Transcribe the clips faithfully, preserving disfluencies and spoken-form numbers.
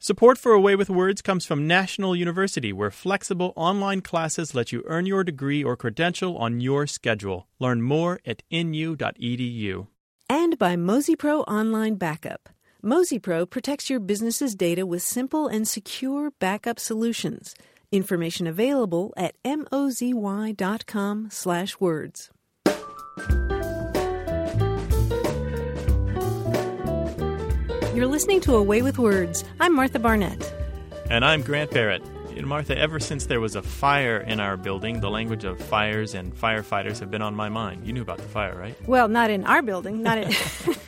Support for A Way with Words comes from National University, where flexible online classes let you earn your degree or credential on your schedule. Learn more at N U dot E D U. And by Mozy Pro Online Backup. Mozy Pro protects your business's data with simple and secure backup solutions. Information available at mozy.com slash words. You're listening to A Way with Words. I'm Martha Barnett. And I'm Grant Barrett. You know, Martha, ever since there was a fire in our building, the language of fires and firefighters have been on my mind. You knew about the fire, right? Well, not in our building. Not in...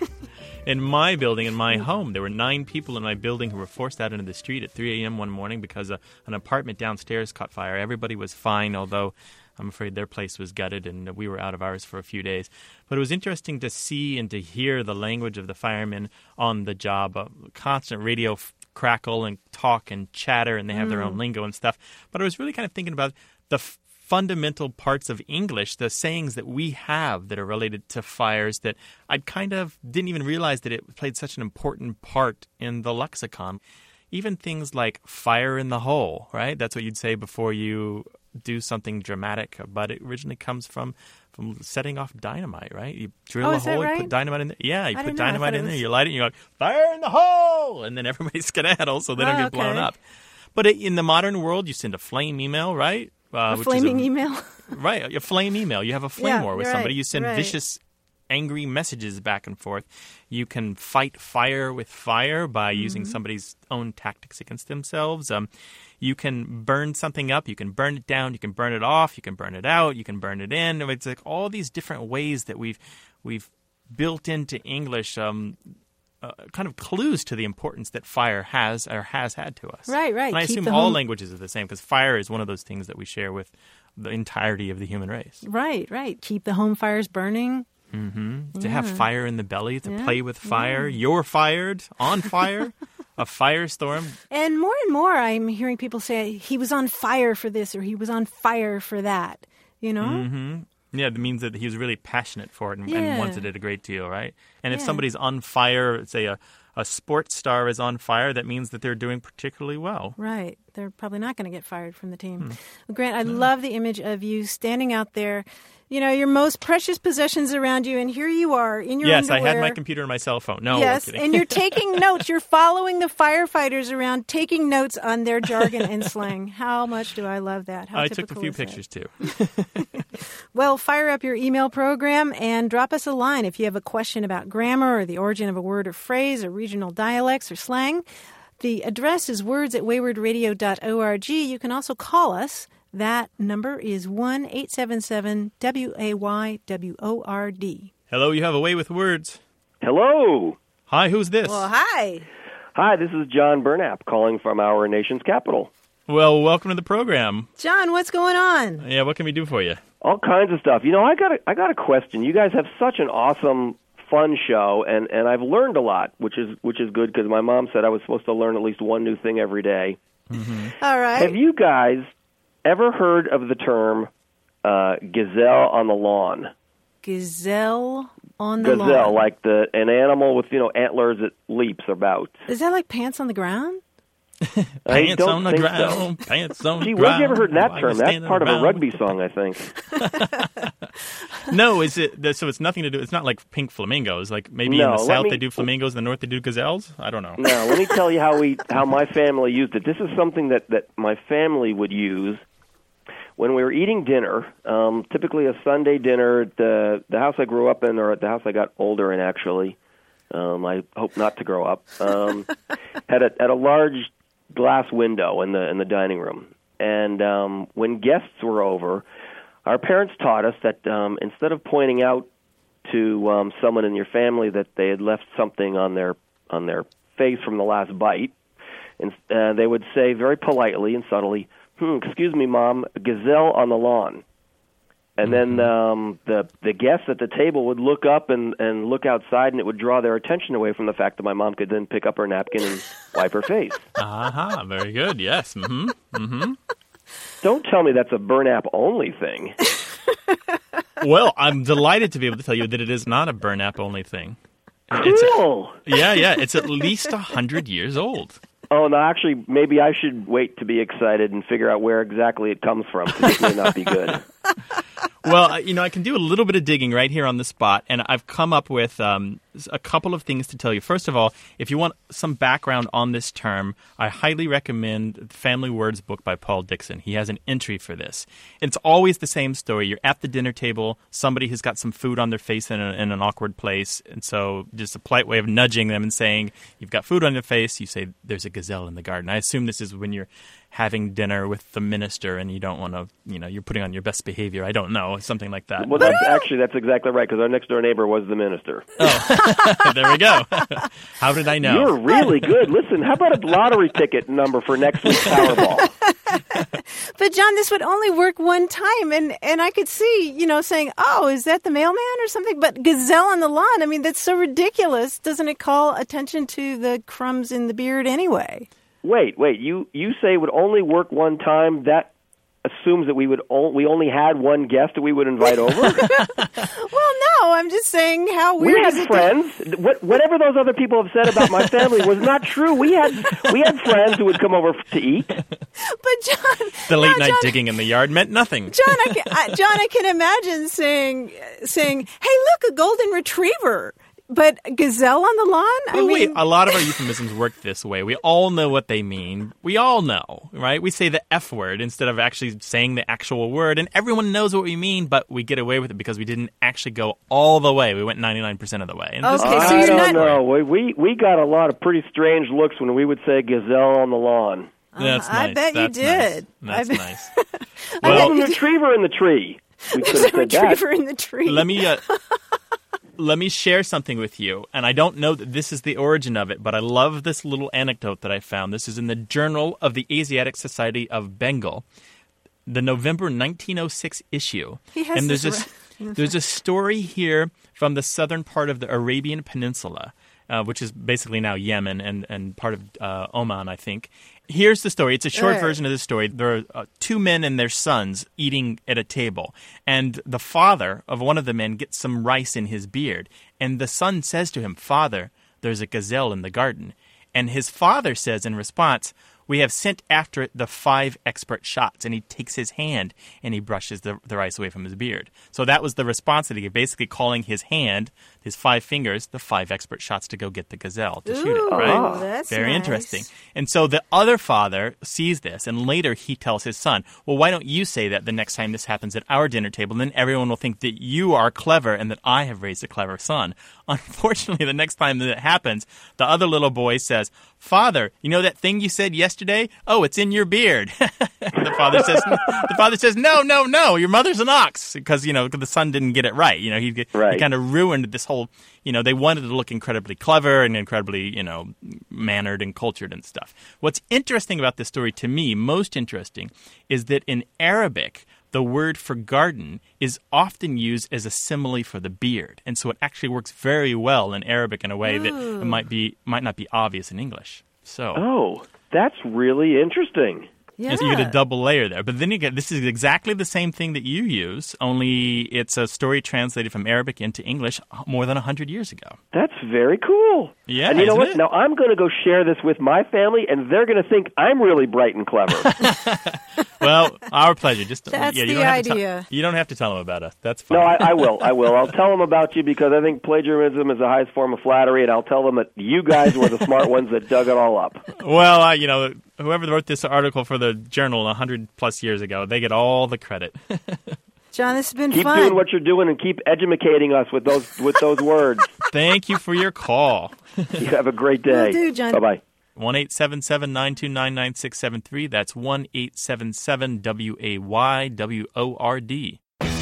In my building, in my home, there were nine people in my building who were forced out into the street at three a.m. one morning because a, an apartment downstairs caught fire. Everybody was fine, although I'm afraid their place was gutted, and we were out of ours for a few days. But it was interesting to see and to hear the language of the firemen on the job, a constant radio f- crackle and talk and chatter, and they have mm. their own lingo and stuff. But I was really kind of thinking about the f- fundamental parts of English, the sayings that we have that are related to fires that I kind of didn't even realize that it played such an important part in the lexicon. Even things like fire in the hole, right? That's what you'd say before you do something dramatic, but it originally comes from from setting off dynamite, right? You drill oh, a is hole, that right? you put dynamite in there. Yeah, you I put didn't know. dynamite in was... there, you light it, and you're like, fire in the hole! And then everybody skedaddles so they don't oh, get blown okay. up. But in the modern world, you send a flame email, right? Uh, a which flaming is a, email? Right, a flame email. You have a flame yeah, war with right, somebody. You send right. vicious, angry messages back and forth. You can fight fire with fire by mm-hmm. using somebody's own tactics against themselves. Um, you can burn something up. You can burn it down. You can burn it off. You can burn it out. You can burn it in. It's like all these different ways that we've we've built into English. Um, Uh, kind of clues to the importance that fire has or has had to us. Right, right. And I Keep assume the all home... languages are the same because fire is one of those things that we share with the entirety of the human race. Right, right. Keep the home fires burning. Mm-hmm. Yeah. To have fire in the belly, to yeah. play with fire. Yeah. You're fired, on fire, a firestorm. And more and more I'm hearing people say he was on fire for this or he was on fire for that, you know? Mm-hmm. Yeah, it means that he was really passionate for it and, yeah. and wanted it a great deal, right? And if yeah. somebody's on fire, say a, a sports star is on fire, that means that they're doing particularly well. Right. They're probably not going to get fired from the team. Hmm. Well, Grant, I no. love the image of you standing out there, you know, your most precious possessions around you, and here you are in your yes, underwear. I had my computer and my cell phone. No, yes, we're kidding. and you're taking notes. You're following the firefighters around, taking notes on their jargon and slang. How much do I love that? How I took a typical few is that? pictures, too. Well, fire up your email program and drop us a line if you have a question about grammar or the origin of a word or phrase or regional dialects or slang. The address is words at wayward radio dot org. You can also call us. That number is one eight seven seven W A Y W O R D. Hello, you have A Way with Words. Hello. Hi, who's this? Well, hi. Hi, this is John Burnap calling from our nation's capital. Well, welcome to the program. John, what's going on? Yeah, what can we do for you? All kinds of stuff. You know, I got a, I got a question. You guys have such an awesome, fun show, and, and I've learned a lot, which is which is good because my mom said I was supposed to learn at least one new thing every day. Mm-hmm. All right. Have you guys ever heard of the term uh, gazelle on the lawn? Gazelle on the Gazelle, lawn. like the an animal with, you know, antlers that leaps about. Is that like pants on the ground? I Pants don't on the think ground, so. pants on Gee, the where ground. have you ever heard that Why term? you That's standing part of a around rugby with- song, I think. No, is it? So it's nothing to do. It's not like pink flamingos. Like maybe No, in the let south me- they do flamingos, in the north they do gazelles. I don't know. Now, let me tell you how we how my family used it. This is something that, that my family would use when we were eating dinner. Um, typically, a Sunday dinner at the the house I grew up in, or at the house I got older in. Actually, um, I hope not to grow up. Um, had a had a large glass window in the in the dining room, and um, when guests were over, our parents taught us that um, instead of pointing out to um, someone in your family that they had left something on their on their face from the last bite, and uh, they would say very politely and subtly, "Hmm, excuse me, Mom, a gazelle on the lawn." And then um, the the guests at the table would look up and, and look outside, and it would draw their attention away from the fact that my mom could then pick up her napkin and wipe her face. Aha, uh-huh, very good. Yes. Mm-hmm. Mm-hmm. Don't tell me that's a Burnap only thing. Well, I'm delighted to be able to tell you that it is not a Burnap only thing. Cool. It's a, yeah, yeah. It's at least a hundred years old. Oh, no, actually, maybe I should wait to be excited and figure out where exactly it comes from, because it may not be good. Well, you know, I can do a little bit of digging right here on the spot, and I've come up with um, a couple of things to tell you. First of all, if you want some background on this term, I highly recommend the Family Words book by Paul Dixon. He has an entry for this. It's always the same story. You're at the dinner table, somebody has got some food on their face in, a, in an awkward place, and so just a polite way of nudging them and saying, you've got food on your face, you say, there's a gazelle in the garden. I assume this is when you're having dinner with the minister and you don't want to, you know, you're putting on your best behavior. I don't know, something like that. Well, that's, actually, that's exactly right, because our next-door neighbor was the minister. Oh, there we go. How did I know? You're really good. Listen, how about a lottery ticket number for next week's Powerball? But, John, this would only work one time, and, and I could see, you know, saying, oh, is that the mailman or something? But gazelle on the lawn, I mean, that's so ridiculous. Doesn't it call attention to the crumbs in the beard anyway? Wait, wait. You you say it would only work one time. That assumes that we would o- we only had one guest that we would invite over. Well, no, I'm just saying how weird we is had it friends. To... What, whatever those other people have said about my family was not true. We had we had friends who would come over to eat. But John, the late no, night John, digging in the yard meant nothing. John, I can, I, John, I can imagine saying saying, "Hey, look, a golden retriever." But gazelle on the lawn? I Well, mean... wait, a lot of our euphemisms work this way. We all know what they mean. We all know, right? We say the F word instead of actually saying the actual word, and everyone knows what we mean, but we get away with it because we didn't actually go all the way. We went ninety-nine percent of the way. And Okay, this so is I you're don't not- know. We, we we got a lot of pretty strange looks when we would say gazelle on the lawn. That's Uh, I nice. bet you That's did. Nice. That's I nice. I Well, had a retriever in the tree. We could There's have a said that. retriever in the tree. let me uh, let me share something with you, and I don't know that this is the origin of it, but I love this little anecdote that I found. This is in the Journal of the Asiatic Society of Bengal, the November nineteen oh six issue. He has and there's this a, there's a story here from the southern part of the Arabian Peninsula, uh, which is basically now Yemen and, and part of uh, Oman, I think. Here's the story. It's a short Right. version of the story. There are uh, two men and their sons eating at a table, and the father of one of the men gets some rice in his beard, and the son says to him, "Father, there's a gazelle in the garden." And his father says in response, "We have sent after it the five expert shots." And he takes his hand and he brushes the, the rice away from his beard. So that was the response that he gave, basically calling his hand, his five fingers, the five expert shots to go get the gazelle to shoot it, Ooh, right? that's Very nice. interesting. And so the other father sees this, and later he tells his son, "Well, why don't you say that the next time this happens at our dinner table? Then everyone will think that you are clever and that I have raised a clever son." Unfortunately, the next time that it happens, the other little boy says, "Father, you know that thing you said yesterday? Oh, it's in your beard." the father says, "The father says, no, no, no, your mother's an ox," because you know the son didn't get it right. You know, he, Right. he kind of ruined this whole. You know, they wanted to look incredibly clever and incredibly, you know, mannered and cultured and stuff. What's interesting about this story to me, most interesting, is that in Arabic, the word for garden is often used as a simile for the beard. And so it actually works very well in Arabic in a way that it might be might not be obvious in English. So, Oh, that's really interesting. Yeah. and so you get a double layer there. But then you get, this is exactly the same thing that you use, only it's a story translated from Arabic into English more than one hundred years ago. That's very cool. Yeah, and you know isn't what? it? Now I'm going to go share this with my family, and they're going to think I'm really bright and clever. Well, our pleasure. Just That's yeah, you the don't have to idea. tell, you don't have to tell them about us. That's fine. No, I, I will. I will. I'll tell them about you because I think plagiarism is the highest form of flattery, and I'll tell them that you guys were the smart ones that dug it all up. Well, uh, you know, whoever wrote this article for the Journal one hundred plus years ago, they get all the credit. John, this has been Keep fun. doing what you're doing and keep educating us with those with those words. Thank you for your call. You have a great day. Will do, John. Bye bye. one eight seven seven, nine two nine, nine six seven three. That's one eight seven seven W A Y W O R D.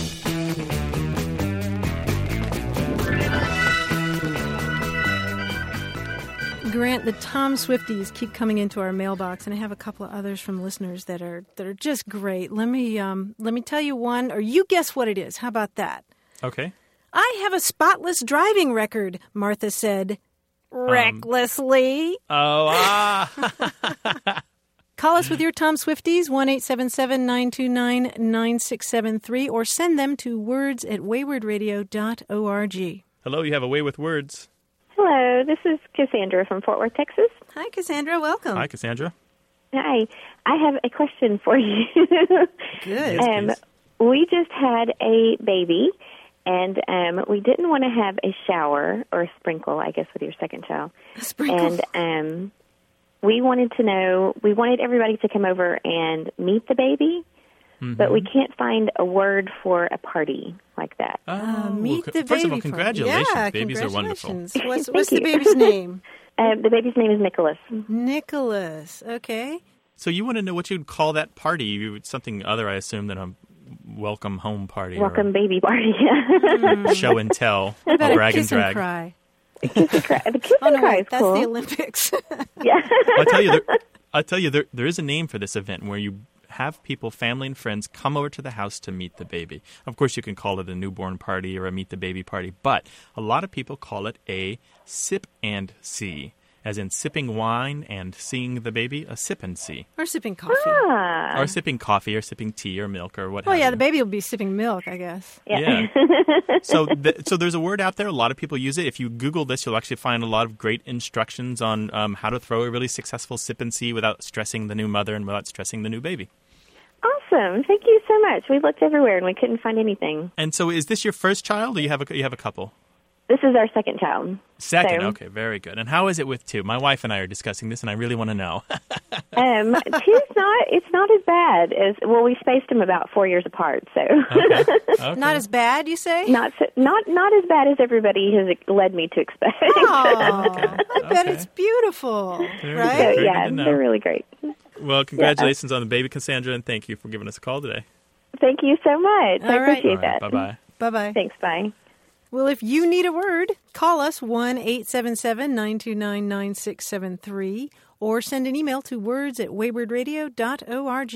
Grant, the Tom Swifties keep coming into our mailbox, and I have a couple of others from listeners that are that are just great. Let me um, let me tell you one, or you guess what it is. How about that? Okay. I have a spotless driving record, Martha said, recklessly. Oh, ah. Call us with your Tom Swifties, one eight seven seven, nine two nine, nine six seven three, or send them to words at wayward radio dot org. Hello, you have a way with words. Hello, this is Cassandra from Fort Worth, Texas. Hi, Cassandra. Welcome. Hi, Cassandra. Hi. I have a question for you. Good. Yes, um, please. we just had a baby, and um, we didn't want to have a shower or a sprinkle, I guess, with your second child. A sprinkle. And um, we wanted to know, we wanted everybody to come over and meet the baby, Mm-hmm. but we can't find a word for a party like that. Oh, Uh, meet well, the first of baby. all, congratulations. Yeah, Babies are wonderful. congratulations. What's, Thank what's the you. baby's name? Um, the baby's name is Nicholas. Nicholas. Okay. So you want to know what you'd call that party? You- It's something other, I assume, than a welcome home party Welcome baby party. or a show and tell, What about a a brag and kiss and drag. cry? Kiss and cry. The kiss Oh, and no, cry wait, is that's cool. the Olympics. Yeah. I'll tell you, there, I'll tell you, there, there is a name for this event where you have people, family and friends, come over to the house to meet the baby. Of course, you can call it a newborn party or a meet the baby party, but a lot of people call it a sip and see, as in sipping wine and seeing the baby, a sip and see. Or sipping coffee. Ah. Or sipping coffee or sipping tea or milk or what Oh, have yeah, you. the baby will be sipping milk, I guess. Yeah. so, th- so there's a word out there. A lot of people use it. If you Google this, you'll actually find a lot of great instructions on um, how to throw a really successful sip and see without stressing the new mother and without stressing the new baby. Awesome. Thank you so much. We looked everywhere and we couldn't find anything. And so, is this your first child, or you have a you have a couple? This is our second child. Second, So- okay, very good. And how is it with two? My wife and I are discussing this, and I really want to know. Um, two's not, it's not as bad as, well, we spaced them about four years apart, so. Okay. Okay. Not as bad, you say? Not, so, not, not as bad as everybody has led me to expect. Oh, I bet Okay. it's beautiful, Very right? So, good. Very yeah, good to know. they're really great. Well, congratulations on the baby, Cassandra, and thank you for giving us a call today. Thank you so much. All I right. appreciate All right, that. bye-bye. Bye-bye. Thanks, bye. Well, if you need a word, call us one eight seven seven, nine two nine, nine six seven three or send an email to words at wayward radio dot org.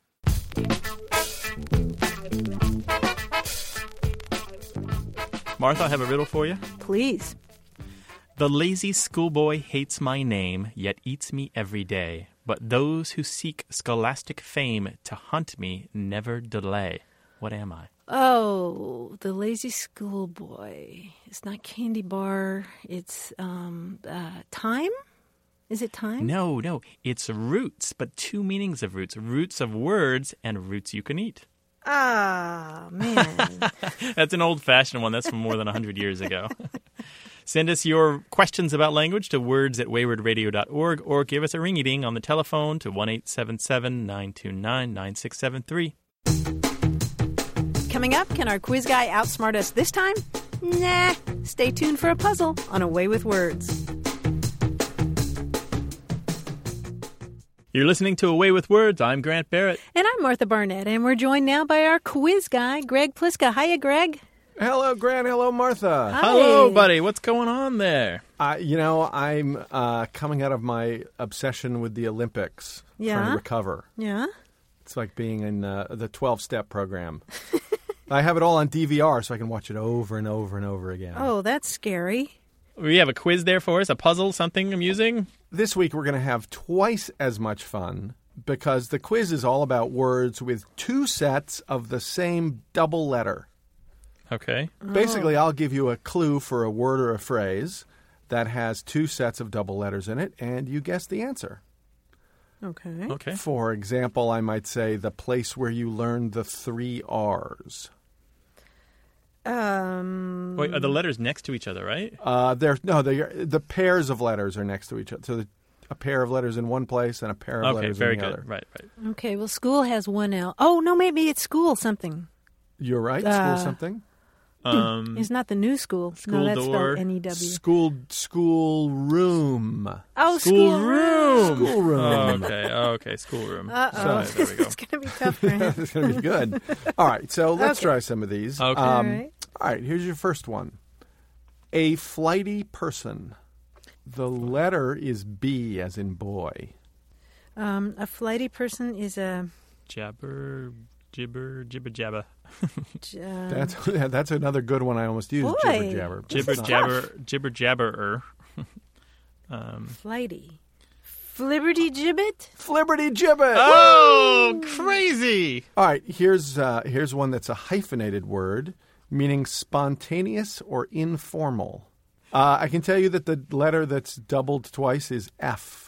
Martha, I have a riddle for you. Please. The lazy schoolboy hates my name, yet eats me every day. But those who seek scholastic fame to hunt me never delay. What am I? Oh, the lazy schoolboy. It's not candy bar. It's um, uh, time? Is it time? No, no. It's roots, but two meanings of roots. Roots of words and roots you can eat. Ah, man. That's an old-fashioned one. That's from more than one hundred years ago. Send us your questions about language to words at wayward radio dot org or give us a ringy-ding on the telephone to one eight seven seven, nine two nine, nine six seven three. Coming up, can our quiz guy outsmart us this time? Nah. Stay tuned for a puzzle on A Way with Words. You're listening to Away with Words. I'm Grant Barrett. And I'm Martha Barnett, and we're joined now by our quiz guy, Greg Pliska. Hiya, Greg. Hello, Grant. Hello, Martha. Hi. Hello, buddy. What's going on there? Uh, you know, I'm uh, coming out of my obsession with the Olympics, trying Yeah? to recover. Yeah? It's like being in uh, the twelve-step program. I have it all on D V R, so I can watch it over and over and over again. Oh, that's scary. We have a quiz there for us, a puzzle, something amusing? This week, we're going to have twice as much fun because the quiz is all about words with two sets of the same double letter. Okay. Basically, I'll give you a clue for a word or a phrase that has two sets of double letters in it, and you guess the answer. Okay. Okay. For example, I might say the place where you learn the three R's. Um, Wait, are the letters next to each other, right? Uh, they're no, they the pairs of letters are next to each other. So the, a pair of letters in one place and a pair of Okay, letters very in the good. other. Right, right. okay, well, school has one L. Oh, no, maybe it's school something. You're right. Uh, School something. Um, It's not the new school. School no, that's door. spelled N E W. School school room. Oh, school school room. School room. Oh, okay. Oh, okay. Schoolroom. Uh-oh. Sorry, there we go. It's going to be tough, Grant. It's going to be good. All right, so let's Okay. try some of these. Okay. All Um, right. all right, here's your first one. A flighty person. The letter is B as in boy. Um, a flighty person is a... Jabber, gibber, jibber jabber. Uh, That's that's another good one I almost used. Boy. Jibber jabber. but Jibber it's not. jabber, jibber jabberer. um, flighty. Flibberty gibbet? Flibberty gibbet. oh, crazy! All right, here's uh, here's one that's a hyphenated word, meaning spontaneous or informal. Uh, I can tell you that the letter that's doubled twice is F.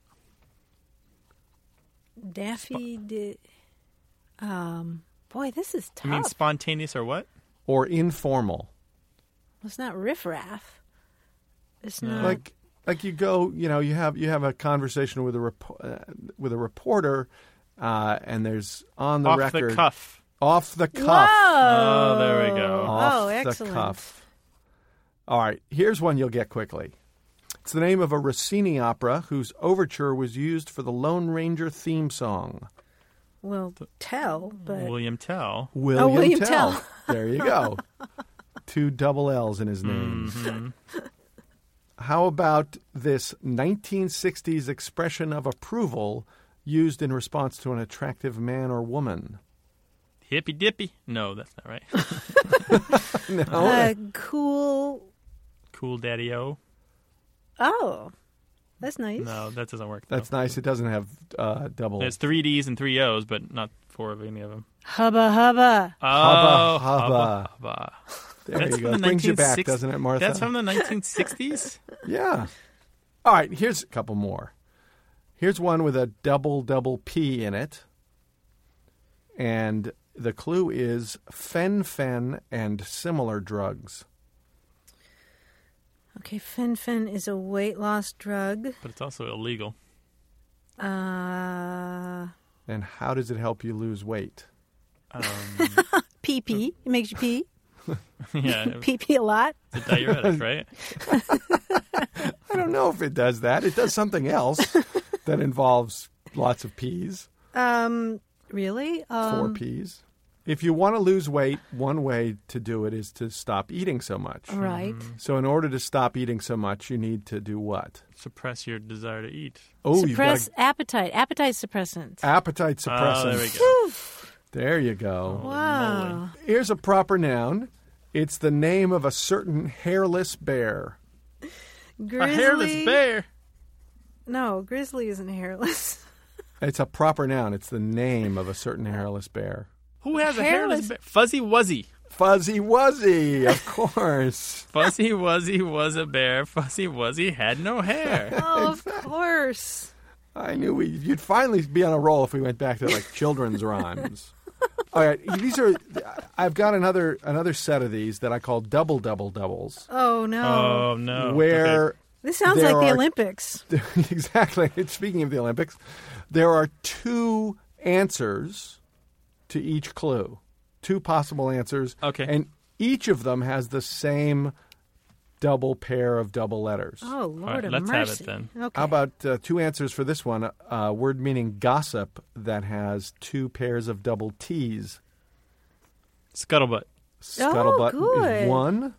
Daffy did. Um, boy, this is tough. You mean spontaneous or what? Or informal. It's not riffraff. It's not. Like, like you go, you know, you have you have a conversation with a rep- uh, with a reporter, uh, and there's on the Off record the cuff. off the cuff. Whoa! Oh, there we go. Off Oh, the excellent. cuff. All right, here's one you'll get quickly. It's the name of a Rossini opera whose overture was used for the Lone Ranger theme song. Well, Tell, but William Tell. William, William Tell. Tell. There you go. Two double L's in his name. Mm-hmm. How about this nineteen sixties expression of approval used in response to an attractive man or woman? Hippy dippy. No, that's not right. No. uh, cool. Cool daddy-o. Oh, that's nice. No, that doesn't work. That's though. nice. It doesn't have uh, double. There's three D's and three O's, but not four of any of them. Hubba hubba. Oh, Hubba, hubba, hubba. hubba. There That's you go. from the Brings you back, 1960s. doesn't it, Martha? That's from the nineteen sixties? Yeah. All right, here's a couple more. Here's one with a double, double P in it. And the clue is fen-phen and similar drugs. Okay, fen-phen is a weight loss drug. But it's also illegal. Uh, And how does it help you lose weight? Um, pee pee. It makes you pee. yeah, Pee pee a lot. it's a diuretic, right? I don't know if it does that. It does something else that involves lots of peas, Um, really? Um, four peas. If you want to lose weight, one way to do it is to stop eating so much. Right. So in order to stop eating so much, you need to do what? Suppress your desire to eat. Oh, Suppress you've got appetite. Appetite suppressant. appetite suppressant. Oh, there we go. There you go. Wow. Here's a proper noun. It's the name of a certain hairless bear. Grizzly. A hairless bear. No, grizzly isn't hairless. It's a proper noun. It's the name of a certain hairless bear. Who has a Hairless- hairless bear? Fuzzy Wuzzy. Fuzzy Wuzzy, of course. Fuzzy Wuzzy was a bear. Fuzzy Wuzzy had no hair. Oh, of course. I knew we, you'd finally be on a roll if we went back to like children's rhymes. All right, these are. I've got another another set of these that I call double double doubles. Oh, no. Oh, no. Where Okay. This sounds there like the are- Olympics. exactly. Speaking of the Olympics, there are two answers to each clue, two possible answers. Okay. And each of them has the same double pair of double letters. Oh, Lord right, of let's have mercy. it then. Okay. How about uh, two answers for this one? A word meaning gossip that has two pairs of double T's. Scuttlebutt. Scuttlebutt good. is one.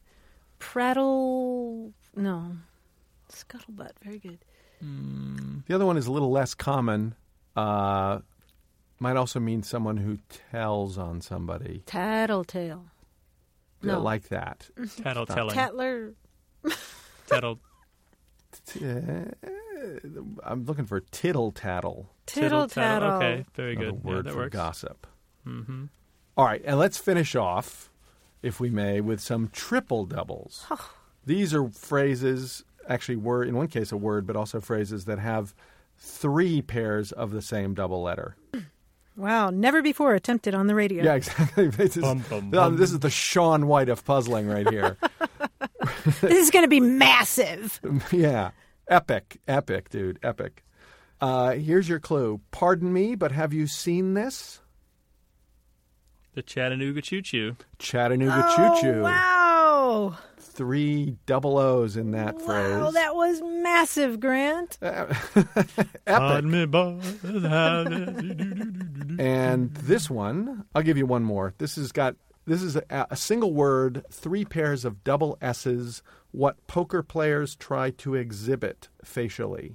Prattle. No. Scuttlebutt. Very good. The other one is a little less common. Uh, might also mean someone who tells on somebody. Tattletale. Yeah, No. like that. Tattletelling. Tatler. Tattle. T- uh, I'm looking for tittle tattle. Tittle tattle. Okay, very Another good. word yeah, that for works. gossip. Mm-hmm. All right, and let's finish off, if we may, with some triple doubles. These are phrases, actually, word in one case a word, but also phrases that have three pairs of the same double letter. Wow. Never before attempted on the radio. Yeah, exactly. This is, Bum, bum, uh, bum. this is the Sean White of puzzling right here. This is going to be massive. Yeah, epic, epic, dude, epic. Uh, here's your clue. Pardon me, but have you seen this? The Chattanooga Choo Choo. Chattanooga oh, Choo Choo. Wow. Three double O's in that Wow, phrase. that was massive, Grant. Epic. Pardon me, boys. And this one, I'll give you one more. This has got this is a, a single word, three pairs of double S's. What poker players try to exhibit facially.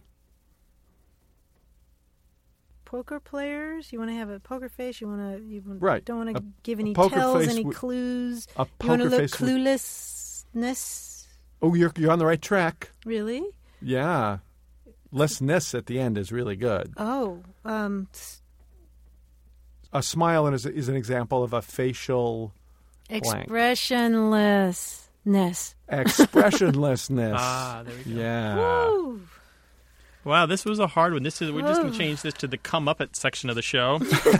Poker players, you want to have a poker face. You want to, you want- Right. don't want A- to give a any poker tells, face any wi- clues. A You want to poker look face. with- cluelessness. oh, you're you're on the right track. Really? Yeah, lessness at the end is really good. Oh, um, s- A smile is, is an example of a facial blank. expressionlessness. Expressionlessness. Ah, there we go. Yeah. Woo. Wow, this was a hard one. This is we're just going to change this to the come up it section of the show.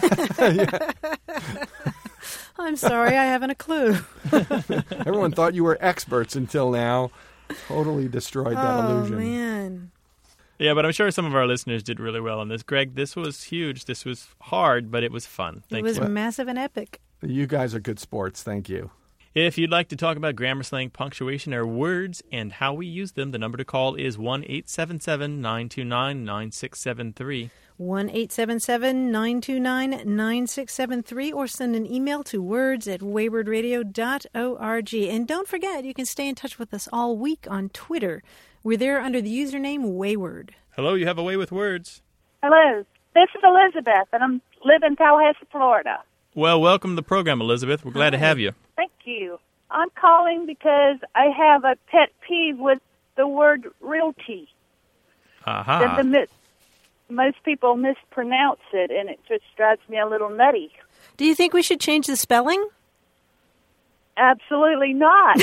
I'm sorry, I haven't a clue. Everyone thought you were experts until now. Totally destroyed that oh, illusion. man. Yeah, but I'm sure some of our listeners did really well on this. Greg, this was huge. This was hard, but it was fun. Thank it was you. massive and epic. You guys are good sports. Thank you. If you'd like to talk about grammar, slang, punctuation, or words and how we use them, the number to call is one eight seven seven, nine two nine, nine six seven three. one eight seven seven, nine two nine, nine six seven three or send an email to words at wayward radio dot org. And don't forget, you can stay in touch with us all week on Twitter. We're there under the username Wayward. Hello, you have a way with words. Hello, this is Elizabeth, and I'm live in Tallahassee, Florida. Well, welcome to the program, Elizabeth. We're glad to have you. Thank you. I'm calling because I have a pet peeve with the word realty. Aha. That the mi- most people mispronounce it, and it just drives me a little nutty. Do you think we should change the spelling? Absolutely not.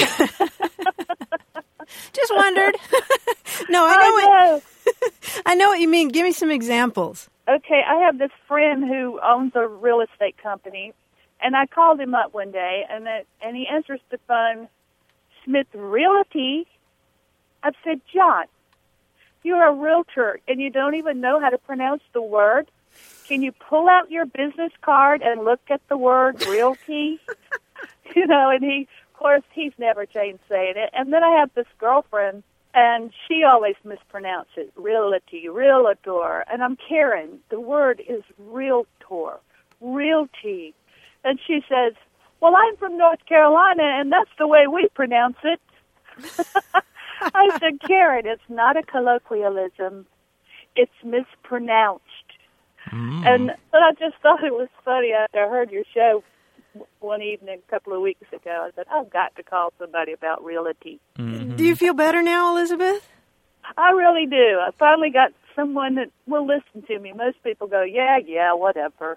Just wondered. No, I know, I know. What, I know what you mean. Give me some examples. Okay, I have this friend who owns a real estate company, and I called him up one day, and that, and he answers the phone, Smith Realty. I said, John, you're a realtor, and you don't even know how to pronounce the word. Can you pull out your business card and look at the word realty? You know, and he, of course, he's never changed saying it. And then I have this girlfriend, and she always mispronounces realty, realtor. And I'm Karen. The word is realtor, realty. And she says, well, I'm from North Carolina, and that's the way we pronounce it. I said, Karen, it's not a colloquialism. It's mispronounced. Mm. And but I just thought it was funny after I heard your show one evening a couple of weeks ago. I said, I've got to call somebody about realty. Mm-hmm. Do you feel better now, Elizabeth? I really do. I finally got someone that will listen to me. Most people go, yeah, yeah, whatever.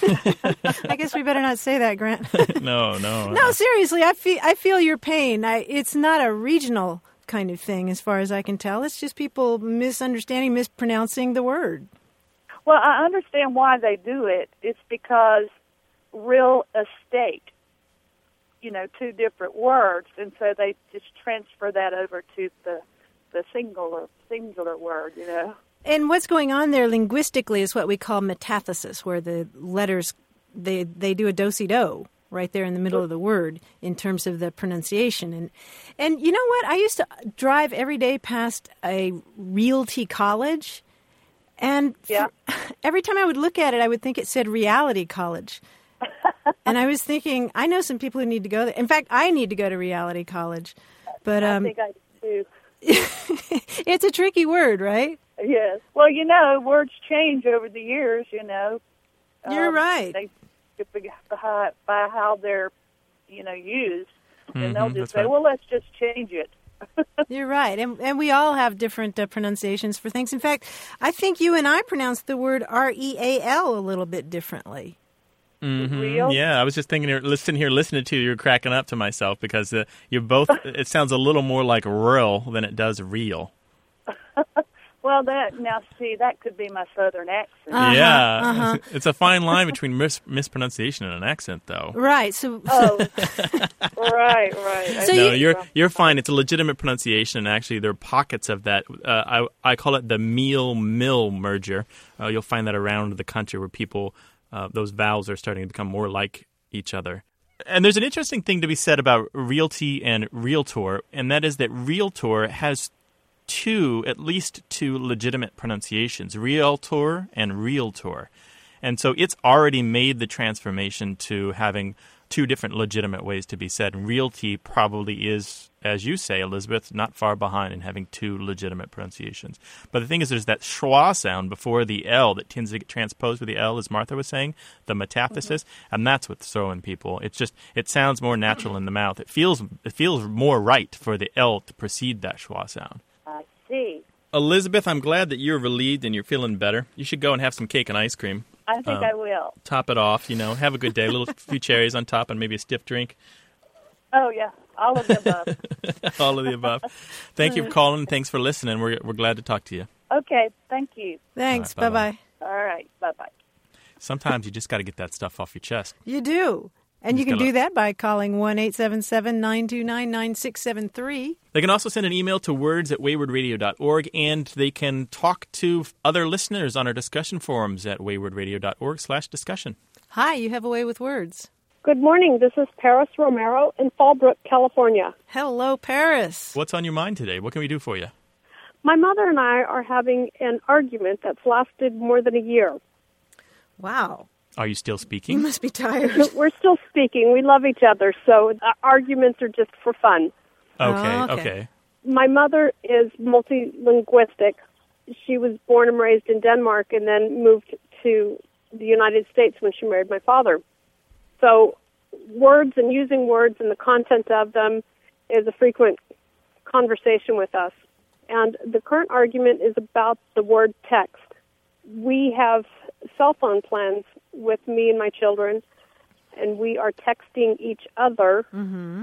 I guess we better not say that, Grant. no, no. No, seriously, I feel I feel your pain. I, it's not a regional kind of thing, as far as I can tell. It's just people misunderstanding, mispronouncing the word. Well, I understand why they do it. It's because real estate, you know, two different words, and so they just transfer that over to the the singular singular word, you know. And what's going on there linguistically is what we call metathesis, where the letters, they they do a do-si-do right there in the middle of the word in terms of the pronunciation. And and you know what? I used to drive every day past a realty college, and Yeah. for, every time I would look at it, I would think it said reality college. And I was thinking, I know some people who need to go there. In fact, I need to go to reality college. But um, I think I do. it's a tricky word, right? Yes. Well, you know, words change over the years, you know. You're Um, right. They by, by how they're, you know, used. And they'll Mhm, just that's say, right. well, let's just change it. You're right. And and we all have different uh, pronunciations for things. In fact, I think you and I pronounce the word R E A L a little bit differently. Mhm. Real? Yeah, I was just thinking, here, listening here, listening to you, you're cracking up to myself because uh, you're both. It sounds a little more like rural than it does real. Well, that now see that could be my southern accent. Uh-huh, yeah, uh-huh. it's a fine line between mis- mispronunciation and an accent, though. Right. So Oh, right, right. So no, you- you're you're fine. It's a legitimate pronunciation, and actually, there are pockets of that. Uh, I I call it the meal mill merger. Uh, you'll find that around the country where people uh, those vowels are starting to become more like each other. And there's an interesting thing to be said about realty and realtor, and that is that realtor has two, at least two legitimate pronunciations, realtor and realtor. And so it's already made the transformation to having two different legitimate ways to be said. And realty probably is, as you say, Elizabeth, not far behind in having two legitimate pronunciations. But the thing is, there's that schwa sound before the L that tends to get transposed with the L, as Martha was saying, the metathesis, mm-hmm. and that's what's throwing people. It's just, it sounds more natural in the mouth. It feels, it feels more right for the L to precede that schwa sound. I see. Elizabeth, I'm glad that you're relieved and you're feeling better. You should go and have some cake and ice cream. I think Um, I will. Top it off, you know, have a good day. A little few cherries on top and maybe a stiff drink. Oh, yeah. All of the above. All of the above. Thank you for calling. Thanks for listening. We're we're glad to talk to you. Okay, thank you. Thanks. All right, bye-bye. bye-bye. All right, bye-bye. Sometimes you just got to get that stuff off your chest. You do. And you Just can gotta- do that by calling one eight seven seven, nine two nine, nine six seven three. They can also send an email to words at wayward radio dot org, and they can talk to other listeners on our discussion forums at wayward radio dot org slash discussion. Hi, you have a way with words. Good morning. This is Paris Romero in Fallbrook, California. Hello, Paris. What's on your mind today? What can we do for you? My mother and I are having an argument that's lasted more than a year. Wow. Are you still You speaking? must be tired. We're still speaking. We love each other, so uh, arguments are just for fun. Okay, Oh, okay. okay. My mother is multilinguistic. She was born and raised in Denmark and then moved to the United States when she married my father. So words and using words and the content of them is a frequent conversation with us. And the current argument is about the word text. We have cell phone plans with me and my children, and we are texting each other. Mm-hmm.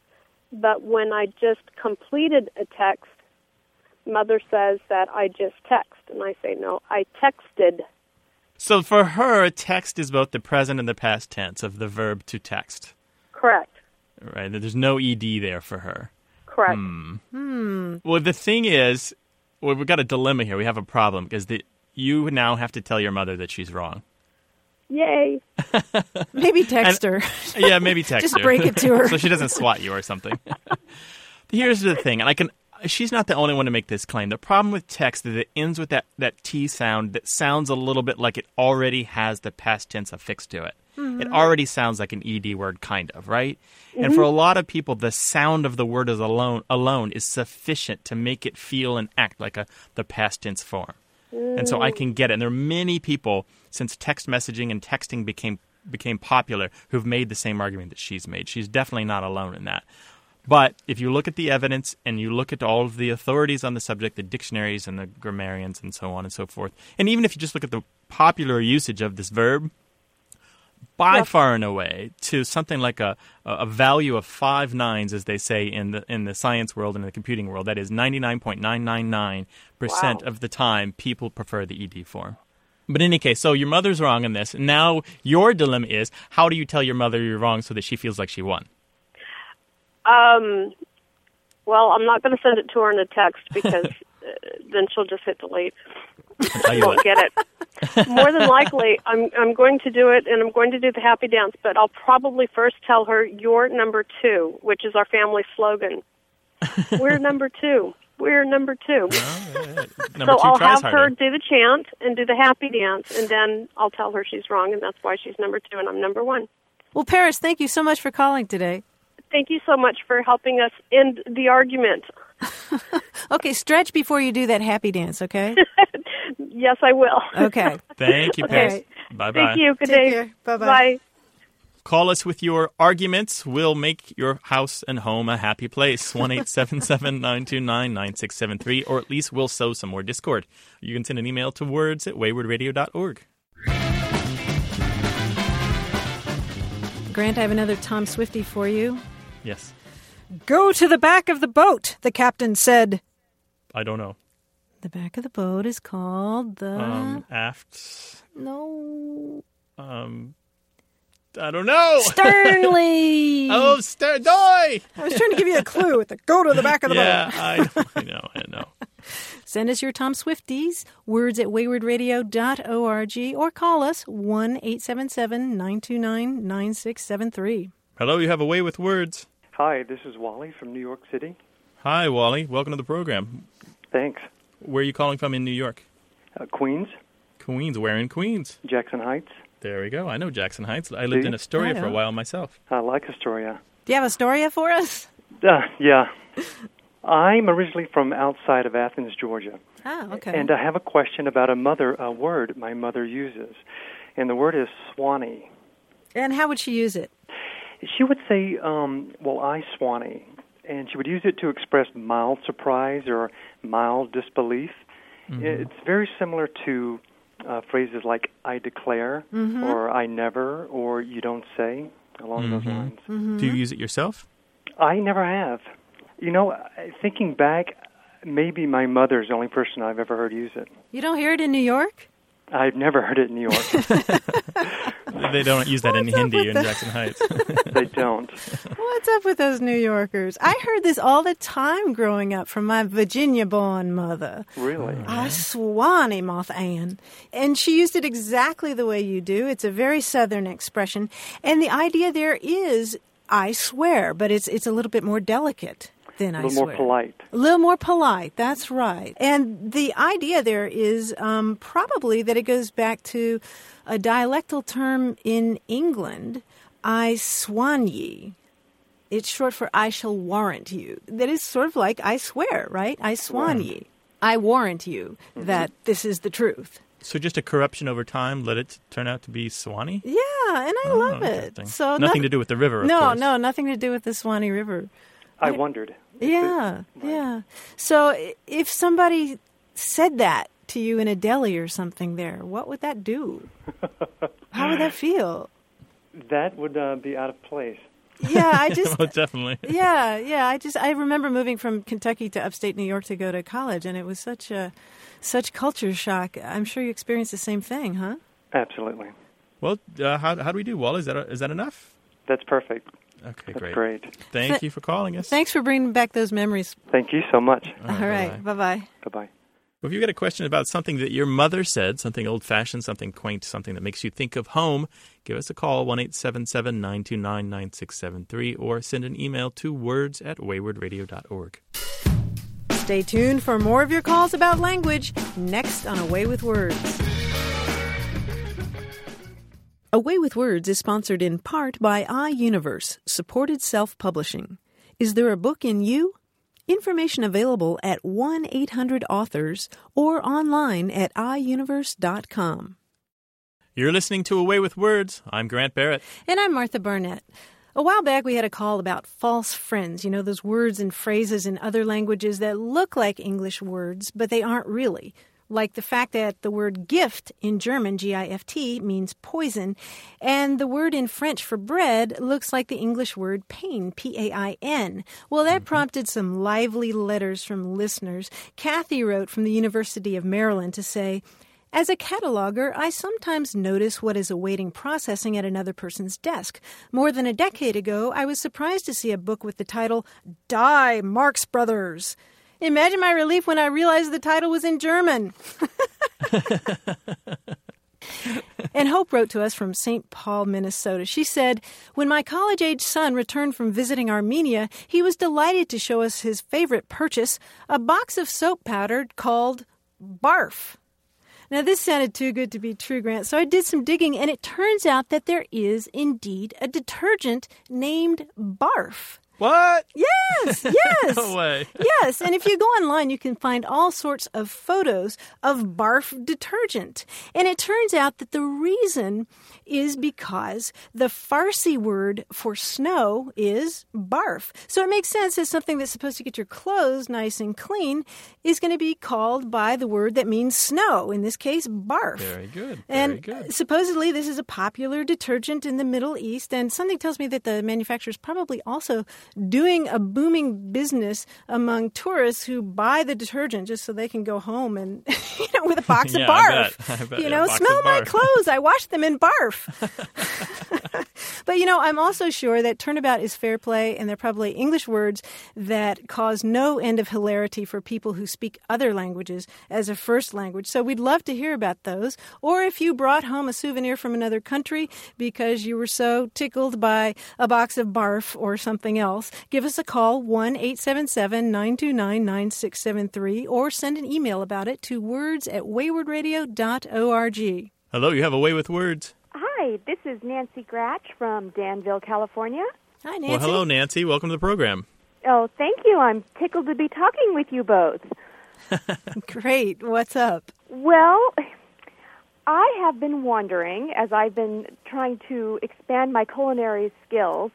But when I just completed a text, Mother says that I just text. And I say, no, I texted. So for her, text is both the present and the past tense of the verb to text. Correct. Right? There's no ed there for her. Correct. Hmm. Hmm. Well, the thing is, well, we've got a dilemma here. We have a problem because the, you now have to tell your mother that she's wrong. Yay. Maybe text her. Yeah, maybe text Just her. break it to her. So she doesn't swat you or something. Here's the thing, and I can. She's not the only one to make this claim. The problem with text is it ends with that, that T sound that sounds a little bit like it already has the past tense affixed to it. Mm-hmm. It already sounds like an E D word, kind of, right? Mm-hmm. And for a lot of people, the sound of the word is alone alone is sufficient to make it feel and act like a the past tense form. Mm. And so I can get it. And there are many people, since text messaging and texting became became popular, who've made the same argument that she's made. She's definitely not alone in that. But if you look at the evidence and you look at all of the authorities on the subject, the dictionaries and the grammarians and so on and so forth, and even if you just look at the popular usage of this verb, by yep. far and away, to something like a, a value of five nines, as they say in the in the science world and in the computing world, that is ninety-nine point nine nine nine percent wow. of the time, people prefer the E D form. But in any case, so your mother's wrong in this. Now your dilemma is, how do you tell your mother you're wrong so that she feels like she won? Um, well, I'm not going to send it to her in a text because uh, then she'll just hit delete. I won't get it. More than likely, I'm I'm going to do it, and I'm going to do the happy dance, but I'll probably first tell her, you're number two, which is our family slogan. We're number two. We're number two. Well, number so two I'll tries have harder. her do the chant and do the happy dance, and then I'll tell her she's wrong, and that's why she's number two, and I'm number one. Well, Paris, thank you so much for calling today. Thank you so much for helping us end the argument. Okay, stretch before you do that happy dance, okay? Yes, I will. Okay. Thank you, Paris. Okay. Bye-bye. Thank you. Good Take day. care. Bye-bye. Bye. Call us with your arguments. We'll make your house and home a happy place. one eight seven seven, nine two nine, nine six seven three, or at least we'll sow some more discord. You can send an email to words at wayward radio dot org. Grant, I have another Tom Swiftie for you. Yes. Go to the back of the boat, the captain said. I don't know. The back of the boat is called the... Um, aft. No... Um, I don't know. Sternly! Oh, Stern. Doy! I was trying to give you a clue with the go to the back of the Yeah, boat. I, I know, I know. Send us your Tom Swifties, words at wayward radio dot org, or call us one eight seven seven, nine two nine, nine six seven three. Hello, you have a way with words. Hi, this is Wally from New York City. Hi, Wally. Welcome to the program. Thanks. Where are you calling from in New York? Uh, Queens. Queens. Where in Queens? Jackson Heights. There we go. I know Jackson Heights. I lived See? in Astoria I for a know. while myself. I like Astoria. Do you have a story for us? Uh, yeah. I'm originally from outside of Athens, Georgia. Ah, okay. And I have a question about a mother, a word my mother uses. And the word is swanee. And how would she use it? She would say, um, well, I swanee. And she would use it to express mild surprise or mild disbelief. Mm-hmm. It's very similar to uh, phrases like I declare Mm-hmm. or I never or you don't say, along Mm-hmm. those lines. Mm-hmm. Do you use it yourself? I never have. You know, thinking back, maybe my mother's the only person I've ever heard use it. You don't hear it in New York? I've never heard it in New York. They don't use that What's in up Hindi with in the- Jackson Heights. They don't. What's up with those New Yorkers? I heard this all the time growing up from my Virginia-born mother. Really? I swanny Moth Ann. And she used it exactly the way you do. It's a very Southern expression. And the idea there is, I swear, but it's it's a little bit more delicate than I A little swear. more polite. A little more polite, that's right. And the idea there is um, probably that it goes back to a dialectal term in England, I swan ye. It's short for I shall warrant you. That is sort of like I swear, right? I swan ye. I warrant you that this is the truth. So just a corruption over time, let it turn out to be Swanee? Yeah, and I Oh, love it. interesting. So Nothing noth- to do with the river, of No, course. no, nothing to do with the Swanee River. I wondered. Yeah, yeah. So i- if somebody said that to you in a deli or something there, what would that do? How would that feel? That would uh, be out of place. Yeah, I just... Well, definitely. Yeah, yeah. I just I remember moving from Kentucky to upstate New York to go to college, and it was such a such culture shock. I'm sure you experienced the same thing, huh? Absolutely. Well, uh, how, how do we do, Wally? Is that, is that enough? That's perfect. Okay, That's great. great. Thank Th- you for calling us. Thanks for bringing back those memories. Thank you so much. All right, bye-bye. Bye-bye. Well, if you've got a question about something that your mother said, something old-fashioned, something quaint, something that makes you think of home, give us a call, one eight seven seven, nine two nine, nine six seven three, or send an email to words at wayward radio dot org. Stay tuned for more of your calls about language next on Away with Words. Away with Words is sponsored in part by iUniverse, supported self-publishing. Is there a book in you? Information available at one eight hundred authors or online at i universe dot com. You're listening to Away with Words. I'm Grant Barrett. And I'm Martha Barnett. A while back, we had a call about false friends. You know, those words and phrases in other languages that look like English words, but they aren't really. Like the fact that the word gift in German, G I F T, means poison, and the word in French for bread looks like the English word pain, P A I N. Well, that prompted some lively letters from listeners. Kathy wrote from the University of Maryland to say, as a cataloger, I sometimes notice what is awaiting processing at another person's desk. More than a decade ago, I was surprised to see a book with the title, Die, Marx Brothers. Imagine my relief when I realized the title was in German. And Hope wrote to us from Saint Paul, Minnesota. She said, when my college-age son returned from visiting Armenia, he was delighted to show us his favorite purchase, a box of soap powder called Barf. Now, this sounded too good to be true, Grant, so I did some digging, and it turns out that there is indeed a detergent named Barf. What? Yes, yes. No way. Yes, and if you go online, you can find all sorts of photos of Barf detergent. And it turns out that the reason is because the Farsi word for snow is barf. So it makes sense that something that's supposed to get your clothes nice and clean is going to be called by the word that means snow, in this case, barf. Very good. Very And good. supposedly this is a popular detergent in the Middle East, and something tells me that the manufacturer is probably also doing a booming business among tourists who buy the detergent just so they can go home and, you know, with a box Yeah, of I barf. bet. I bet, you yeah, know, box smell of my barf. clothes. I washed them in barf. But, you know, I'm also sure that turnabout is fair play, and they're probably English words that cause no end of hilarity for people who speak other languages as a first language. So we'd love to hear about those. Or if you brought home a souvenir from another country because you were so tickled by a box of barf or something else, give us a call, one eight seven seven, nine two nine, nine six seven three, or send an email about it to words at wayward radio dot org. Hello, you have a way with words. Hi, this is Nancy Gratch from Danville, California. Hi, Nancy. Well, hello, Nancy. Welcome to the program. Oh, thank you. I'm tickled to be talking with you both. Great. What's up? Well, I have been wondering, as I've been trying to expand my culinary skills,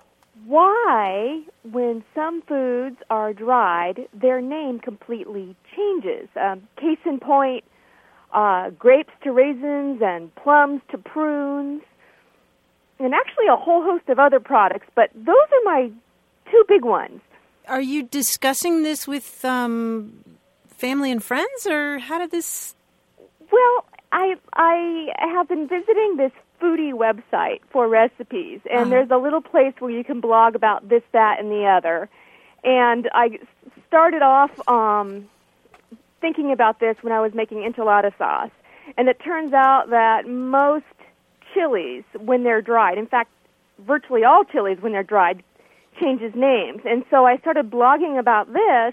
why, when some foods are dried, their name completely changes. Um, case in point, uh, grapes to raisins and plums to prunes, and actually a whole host of other products, but those are my two big ones. Are you discussing this with um, family and friends, or how did this... Well, I I have been visiting this foodie website for recipes, and Uh-huh. there's a little place where you can blog about this, that, and the other. And I started off um, thinking about this when I was making enchilada sauce. And it turns out that most chilies, when they're dried, in fact, virtually all chilies, when they're dried, changes names. And so I started blogging about this,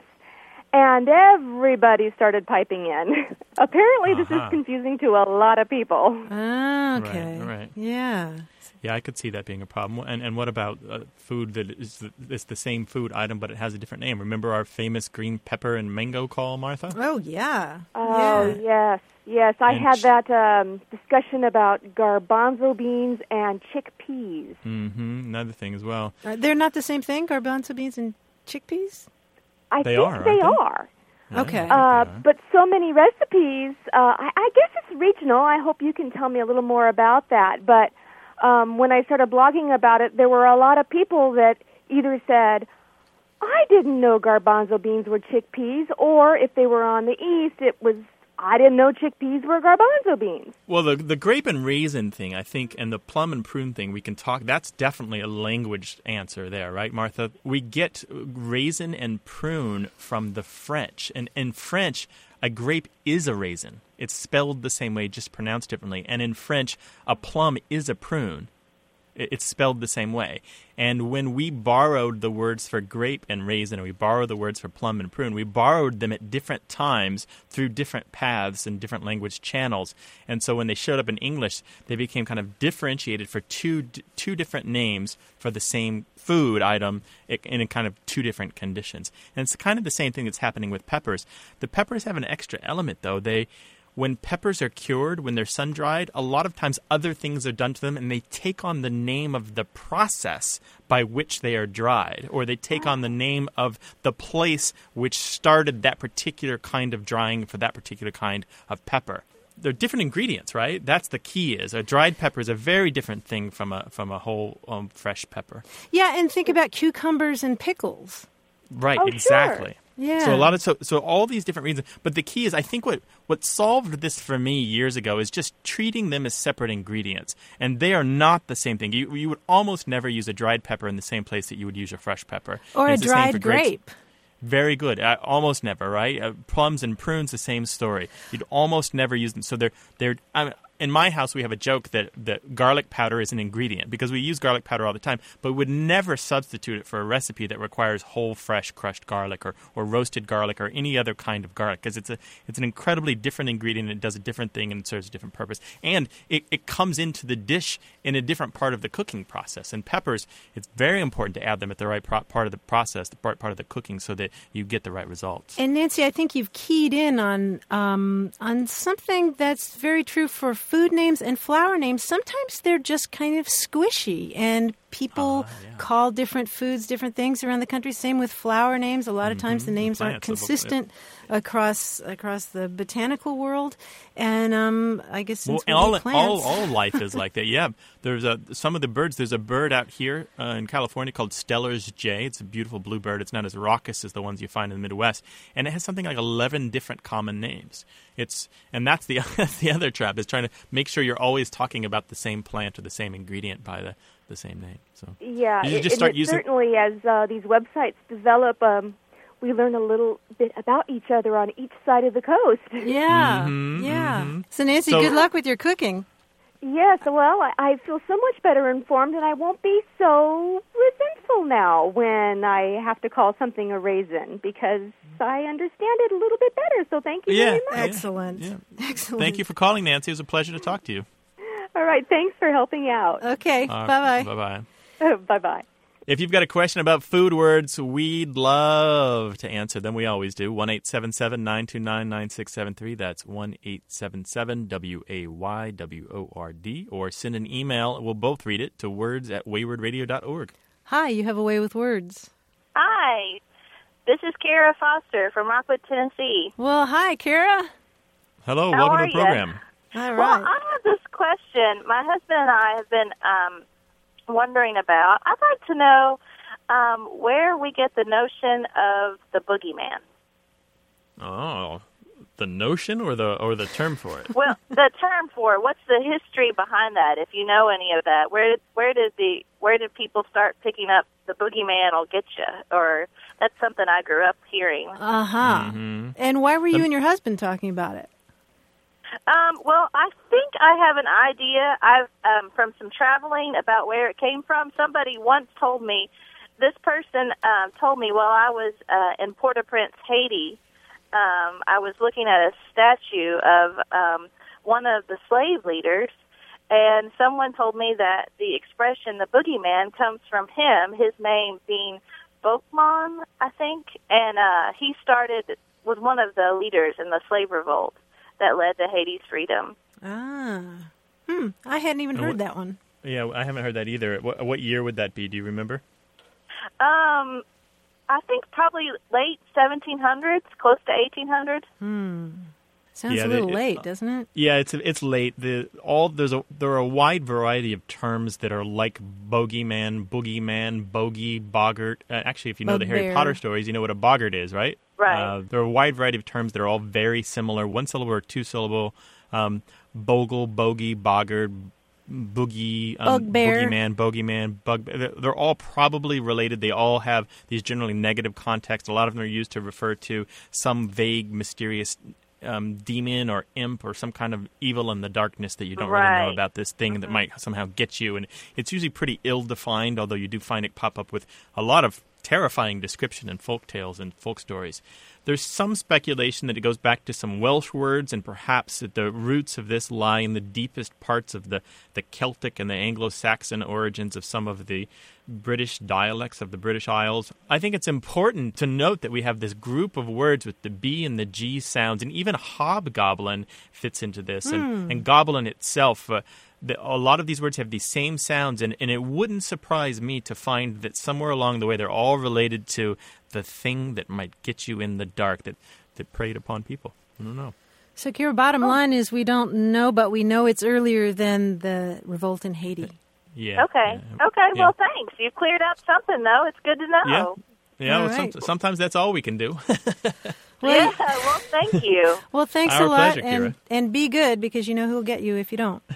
and everybody started piping in. Apparently, this Uh-huh. is confusing to a lot of people. Ah, okay. Right, right. Yeah. Yeah, I could see that being a problem. And and what about uh, food that is the, it's the same food item, but it has a different name? Remember our famous green pepper and mango call, Martha? Oh, yeah. Oh, yeah. yes. Yes, I And had ch- that um, discussion about garbanzo beans and chickpeas. Mm-hmm. Another thing as well. Are they're not the same thing, garbanzo beans and chickpeas? I They think are, they aren't they? are. Yeah, Okay. I think Uh, they are. but so many recipes, uh, I, I guess it's regional. I hope you can tell me a little more about that. But um, when I started blogging about it, there were a lot of people that either said, I didn't know garbanzo beans were chickpeas, or if they were on the east, it was, I didn't know chickpeas were garbanzo beans. Well, the the grape and raisin thing, I think, and the plum and prune thing, we can talk. That's definitely a language answer there, right, Martha? We get raisin and prune from the French. And in French, a grape is a raisin. It's spelled the same way, just pronounced differently. And in French, a plum is a prune. It's spelled the same way. And when we borrowed the words for grape and raisin, and we borrowed the words for plum and prune, we borrowed them at different times through different paths and different language channels. And so when they showed up in English, they became kind of differentiated for two two different names for the same food item in a kind of two different conditions. And it's kind of the same thing that's happening with peppers. The peppers have an extra element, though. They... When peppers are cured, when they're sun-dried, a lot of times other things are done to them, and they take on the name of the process by which they are dried, or they take on the name of the place which started that particular kind of drying for that particular kind of pepper. They're different ingredients, right? That's the key. Is a dried pepper is a very different thing from a from a whole um, fresh pepper. Yeah, and think about cucumbers and pickles. Right, Oh, exactly. sure. Yeah. So a lot of so so all these different reasons, but the key is I think what what solved this for me years ago is just treating them as separate ingredients, and they are not the same thing. You you would almost never use a dried pepper in the same place that you would use a fresh pepper. Or And a it's the same for dried grapes. grape. Very good. Uh, almost never, right? Uh, plums and prunes, the same story. You'd almost never use them. So they're they're. I mean, in my house, we have a joke that, that garlic powder is an ingredient because we use garlic powder all the time, but we would never substitute it for a recipe that requires whole, fresh, crushed garlic or, or roasted garlic or any other kind of garlic because it's a it's an incredibly different ingredient. And it does a different thing and it serves a different purpose. And it, it comes into the dish in a different part of the cooking process. And peppers, it's very important to add them at the right pro- part of the process, the part, part of the cooking, so that you get the right results. And Nancy, I think you've keyed in on um, on something that's very true for food names and flower names. Sometimes they're just kind of squishy, and people Ah, yeah. call different foods different things around the country. Same with flower names. A lot of times the names aren't Plants, a- consistent across across the botanical world. And um, I guess since Well, we all, eat plants, all all life is like that. Yeah, there's a some of the birds. There's a bird out here uh, in California called Steller's jay. It's a beautiful blue bird. It's not as raucous as the ones you find in the Midwest, and it has something like eleven different common names. It's and that's the that's the other trap is trying to make sure you're always talking about the same plant or the same ingredient by the, the same name. So Yeah, you should it- just and start it using. certainly as uh, these websites develop, um, we learn a little bit about each other on each side of the coast. yeah, Mhm, yeah. mhm. So Nancy, So- good luck with your cooking. Yes, well, I, I feel so much better informed, and I won't be so resentful now when I have to call something a raisin because I understand it a little bit better. So thank you Yeah. very much. Excellent, Yeah. excellent. Thank you for calling, Nancy. It was a pleasure to talk to you. All right, thanks for helping out. Okay, Uh, bye bye. Bye-bye. Bye-bye. If you've got a question about food words, we'd love to answer them. We always do. one eight seven seven, nine two nine, nine six seven three. That's one eight seven seven, W A Y W O R D. Or send an email. We'll both read it to words at wayward radio dot org. Hi, you have a way with words. Hi, this is Kara Foster from Rockwood, Tennessee. Well, hi, Kara. Hello, How welcome are to the ya? program. All Well, right. I have this question. My husband and I have been um, wondering about. I'd like to know um, where we get the notion of the boogeyman. Oh, the notion or the or the term for it? Well, the term for it. What's the history behind that? If you know any of that, where where did the where did people start picking up the boogeyman will get you? Or that's something I grew up hearing. Uh huh. Mm-hmm. And why were you and your husband talking about it? Um, well, I think I have an idea. I've um, from some traveling about where it came from. Somebody once told me. This person um, told me while I was uh, in Port-au-Prince, Haiti. Um, I was looking at a statue of um, one of the slave leaders, and someone told me that the expression "the boogeyman" comes from him. His name being Boukman, I think, and uh, he started was one of the leaders in the slave revolt that led to Haiti's freedom. Ah, hmm. I hadn't even heard that one. Yeah, I haven't heard that either. What, what year would that be? Do you remember? Um. I think probably late seventeen hundreds, close to eighteen hundred. Hmm. Sounds Yeah, a little they- late, doesn't it? Yeah, it's it's late. The all there's a there are a wide variety of terms that are like bogeyman, boogeyman, bogey, boggart. Uh, actually, if you know the Harry Bugbear. Potter stories, you know what a boggart is, right? Right. Uh, there are a wide variety of terms that are all very similar, one syllable or two syllable. Um, bogle, bogey, boggart, boogie, um, Bugbear. boogeyman, bogeyman, bug. They're they're all probably related. They all have these generally negative contexts. A lot of them are used to refer to some vague, mysterious um, demon or imp or some kind of evil in the darkness that you don't really know Right. about this thing that might somehow get you. And it's usually pretty ill-defined, although you do find it pop up with a lot of terrifying description in folk tales and folk stories. There's some speculation that it goes back to some Welsh words, and perhaps that the roots of this lie in the deepest parts of the, the Celtic and the Anglo-Saxon origins of some of the British dialects of the British Isles. I think it's important to note that we have this group of words with the B and the G sounds, and even hobgoblin fits into this. And, and goblin itself, uh, the, a lot of these words have these same sounds, and, and it wouldn't surprise me to find that somewhere along the way they're all related to the thing that might get you in the dark, that, that preyed upon people. I don't know. So, Kira, bottom line is we don't know, but we know it's earlier than the revolt in Haiti. Yeah. Okay. yeah. Okay. Yeah. Well, thanks. You've cleared up something, though. It's good to know. Yeah. Yeah, All well, right. some, sometimes that's all we can do. Yeah. Well, thank you. Well, thanks Our a lot, pleasure, and, Kira. and be good, because you know who'll get you if you don't.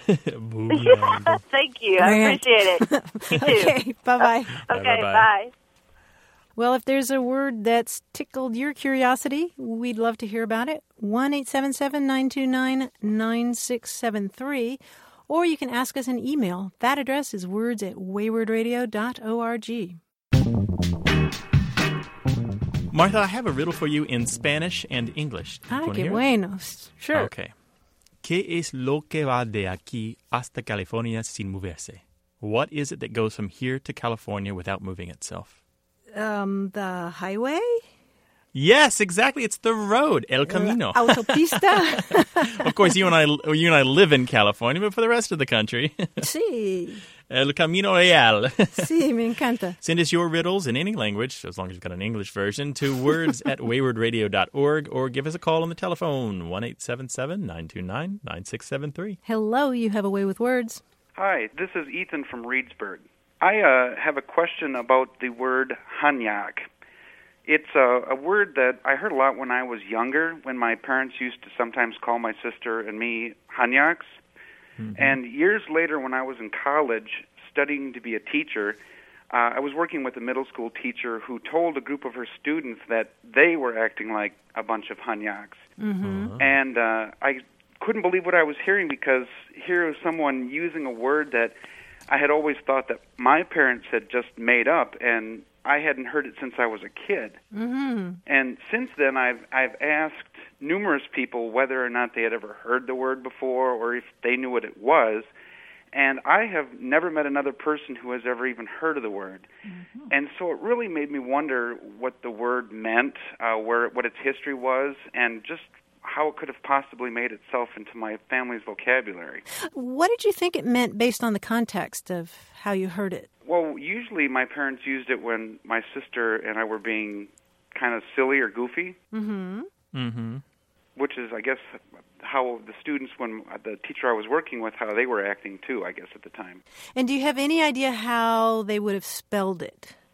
Booyah. Thank you. I Right. appreciate it. You too. Okay, bye-bye. Okay. Bye-bye. Bye. Well, if there's a word that's tickled your curiosity, we'd love to hear about it. one eight seven seven, nine two nine, nine six seven three. Or you can ask us an email. That address is words at wayward radio dot org. Martha, I have a riddle for you in Spanish and English. Do you Ah, wanna qué hear it? bueno. Sure. Okay. ¿Qué es lo que va de aquí hasta California sin moverse? What is it that goes from here to California without moving itself? Um, the highway? Yes, exactly. It's the road, El Camino. Autopista? Of course, you and I, you and I live in California, but for the rest of the country, Sí. El Camino Real. Sí, me encanta. Send us your riddles in any language, as long as you've got an English version, to words at wayward radio dot org, or give us a call on the telephone, one eight seven seven, nine two nine, nine six seven three. Hello, you have a way with words. Hi, this is Ethan from Reedsburg. I uh, have a question about the word hanyak. It's a, a word that I heard a lot when I was younger, when my parents used to sometimes call my sister and me hanyaks. Mm-hmm. And years later, when I was in college studying to be a teacher, uh, I was working with a middle school teacher who told a group of her students that they were acting like a bunch of hanyaks. Mm-hmm. And uh, I couldn't believe what I was hearing, because here was someone using a word that I had always thought that my parents had just made up, and I hadn't heard it since I was a kid. Mm-hmm. And since then, I've I've asked numerous people whether or not they had ever heard the word before, or if they knew what it was. And I have never met another person who has ever even heard of the word. Mm-hmm. And so it really made me wonder what the word meant, uh, where what its history was, and just how it could have possibly made itself into my family's vocabulary. What did you think it meant based on the context of how you heard it? Well, usually my parents used it when my sister and I were being kind of silly or goofy. Mm-hmm. Mm-hmm. Which is, I guess, how the students, when the teacher I was working with, how they were acting too, I guess, at the time. And do you have any idea how they would have spelled it?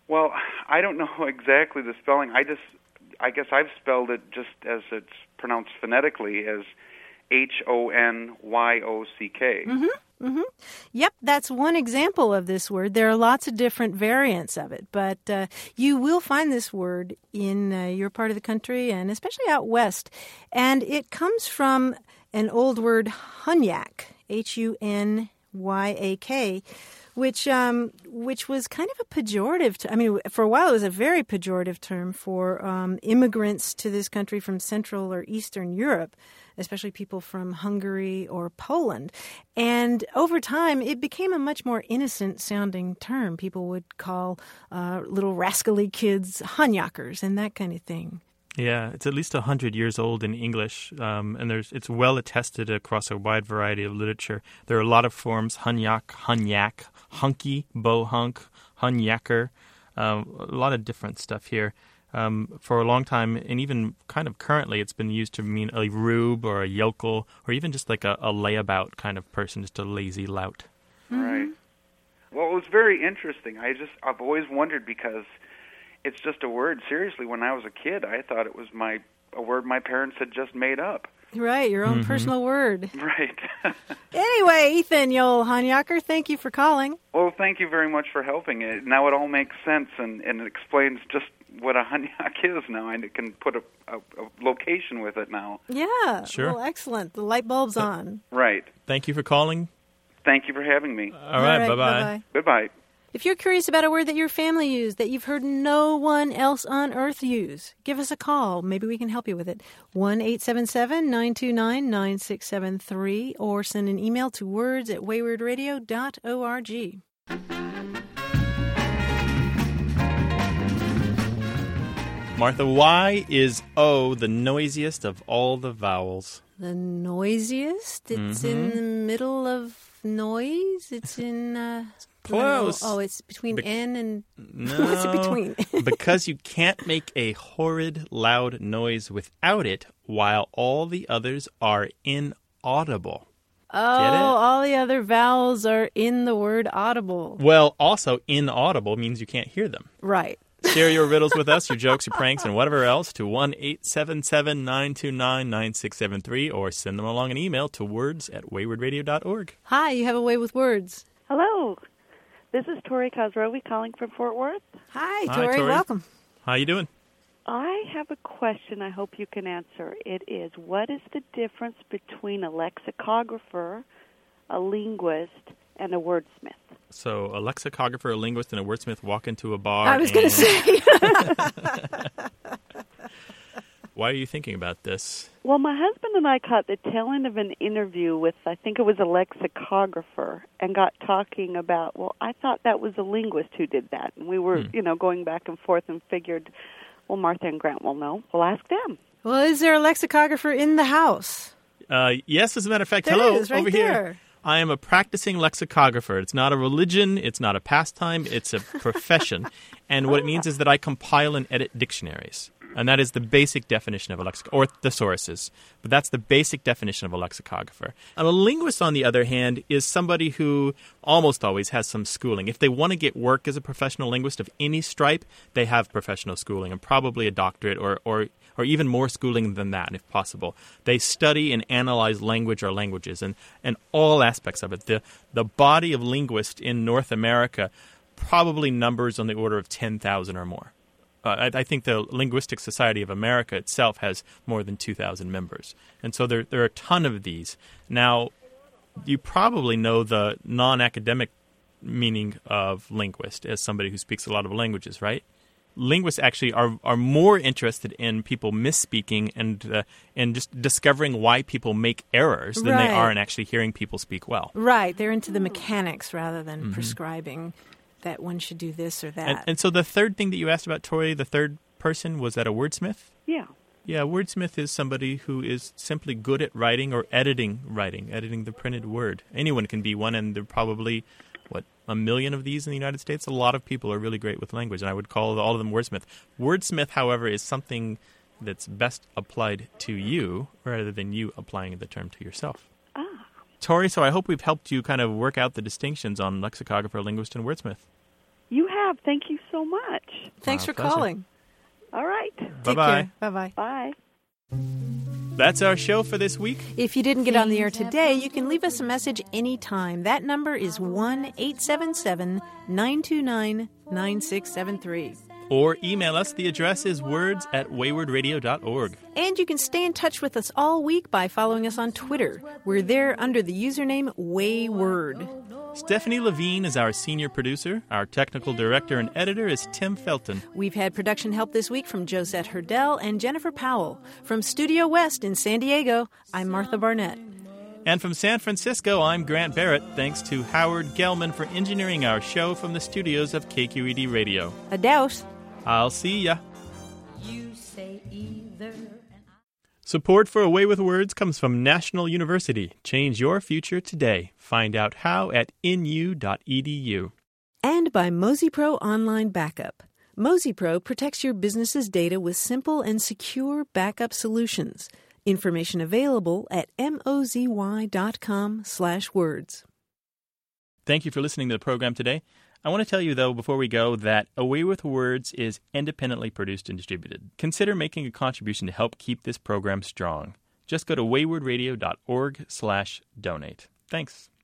Well, I don't know exactly the spelling. I just, I guess I've spelled it just as it's pronounced phonetically as H O N Y O C K. Mm-hmm. Mm-hmm. Yep, that's one example of this word. There are lots of different variants of it, but uh, you will find this word in uh, your part of the country and especially out west. And it comes from an old word, hunyak, H U N Y A K, which um, which was kind of a pejorative term. I mean, for a while it was a very pejorative term for um, immigrants to this country from Central or Eastern Europe, especially people from Hungary or Poland. And over time, it became a much more innocent-sounding term. People would call uh, little rascally kids hunyakers and that kind of thing. Yeah, it's at least one hundred years old in English, um, and there's it's well attested across a wide variety of literature. There are a lot of forms, hunyak, hunyak, hunky, bohunk, hunyaker, um, a lot of different stuff here. Um, for a long time, and even kind of currently, it's been used to mean a rube or a yokel, or even just like a, a layabout kind of person, just a lazy lout. Right. Well, it was very interesting. I just, I've always wondered because it's just a word. Seriously, when I was a kid, I thought it was my a word my parents had just made up. Right, your own Mm-hmm. personal word. Right. Anyway, Ethan, you old hunyaker, thank you for calling. Well, thank you very much for helping it. Now it all makes sense, and, and it explains just what a hunyak is now, and it can put a, a, a location with it now. Yeah, Sure. well, excellent. The light bulb's on. Right. Thank you for calling. Thank you for having me. All right, bye-bye. bye-bye. Goodbye. If you're curious about a word that your family used that you've heard no one else on earth use, give us a call. Maybe we can help you with it. one eight seven seven, nine two nine, nine six seven three or send an email to words at wayward radio dot org. Martha, why is O the noisiest of all the vowels? The noisiest? It's Mhm. in the middle of noise? It's in... Uh, Close. Oh, it's between Be- N and... No, What's it between? because you can't make a horrid, loud noise without it, while all the others are inaudible. Oh, Get it? all the other vowels are in the word audible. Well, also, inaudible means you can't hear them. Right. Share your riddles with us, your jokes, your pranks, and whatever else to one eight seven seven, nine two nine, nine six seven three or send them along an email to words at wayward radio dot org. Hi, you have a way with words. Hello. This is Tori Cosrowe calling from Fort Worth. Hi, Hi, Tori. Tori. Welcome. How you doing? I have a question I hope you can answer. It is, what is the difference between a lexicographer, a linguist, and a wordsmith? So a lexicographer, a linguist, and a wordsmith walk into a bar. I was going to and- say. Why are you thinking about this? Well, my husband and I caught the tail end of an interview with, I think it was a lexicographer, and got talking about, well, I thought that was a linguist who did that. And we were, Hmm. you know, going back and forth and figured, well, Martha and Grant will know. We'll ask them. Well, is there a lexicographer in the house? Uh, yes, as a matter of fact, There hello, it is, right over there. here. I am a practicing lexicographer. It's not a religion. It's not a pastime. It's a profession. And what it means is that I compile and edit dictionaries. And that is the basic definition of a lexicographer, or thesauruses. But that's the basic definition of a lexicographer. And a linguist, on the other hand, is somebody who almost always has some schooling. If they want to get work as a professional linguist of any stripe, they have professional schooling and probably a doctorate or, or, or even more schooling than that, if possible. They study and analyze language or languages and, and all aspects of it. The, the body of linguists in North America probably numbers on the order of ten thousand or more. Uh, I, I think the Linguistic Society of America itself has more than two thousand members. And so there, there are a ton of these. Now, you probably know the non-academic meaning of linguist as somebody who speaks a lot of languages, right? Linguists actually are, are more interested in people misspeaking and uh, and just discovering why people make errors than Right. they are in actually hearing people speak well. Right. They're into the mechanics rather than Mhm. prescribing that one should do this or that. And, and so the third thing that you asked about, Tori, the third person, was that a wordsmith? Yeah. Yeah, a wordsmith is somebody who is simply good at writing or editing writing, editing the printed word. Anyone can be one, and there are probably, what, a million of these in the United States? A lot of people are really great with language, and I would call all of them wordsmith. Wordsmith, however, is something that's best applied to you rather than you applying the term to yourself. Ah. Tori, so I hope we've helped you kind of work out the distinctions on lexicographer, linguist, and wordsmith. You have. Thank you so much. Thanks My for pleasure. calling. All right. Bye-bye. Bye-bye. Bye. That's our show for this week. If you didn't get on the air today, you can leave us a message anytime. That number is one eight seven seven, nine two nine, nine six seven three. Or email us. The address is words at wayward radio dot org. And you can stay in touch with us all week by following us on Twitter. We're there under the username Wayword. Stephanie Levine is our senior producer. Our technical director and editor is Tim Felton. We've had production help this week from Josette Hurdell and Jennifer Powell. From Studio West in San Diego, I'm Martha Barnett. And from San Francisco, I'm Grant Barrett. Thanks to Howard Gelman for engineering our show from the studios of K Q E D Radio. Adios. I'll see ya. You say either. Support for Away with Words comes from National University. Change your future today. Find out how at N U dot E D U. And by Mozy Pro Online Backup. Mozy Pro protects your business's data with simple and secure backup solutions. Information available at mozy dot com slash words. Thank you for listening to the program today. I want to tell you, though, before we go, that Away with Words is independently produced and distributed. Consider making a contribution to help keep this program strong. Just go to wayward radio dot org slash donate. Thanks.